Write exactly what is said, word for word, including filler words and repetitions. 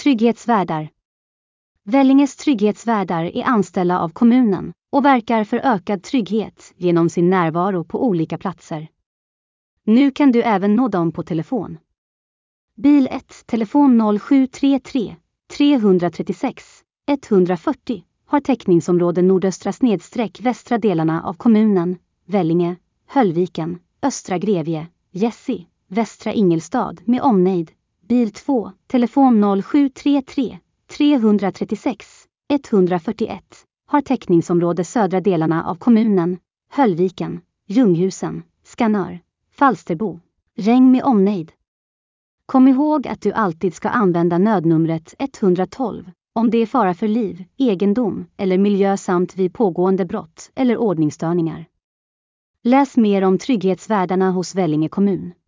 Trygghetsvärdar. Vellinges trygghetsvärdar är anställda av kommunen och verkar för ökad trygghet genom sin närvaro på olika platser. Nu kan du även nå dem på telefon. Bil ett, telefon noll sju tre tre tre tre sex ett fyra noll, har täckningsområde nordöstra snedstreck västra delarna av kommunen, Vellinge, Höllviken, Östra Grevie, Jessi, Västra Ingelstad med omnejd. Bil två, telefon noll sju tre tre tre tre sex ett fyra ett, har täckningsområde södra delarna av kommunen, Höllviken, Ljunghusen, Skanör, Falsterbo, Regn med omnejd. Kom ihåg att du alltid ska använda nödnumret ett ett två om det är fara för liv, egendom eller miljö samt vid pågående brott eller ordningsstörningar. Läs mer om trygghetsvärdarna hos Vellinge kommun.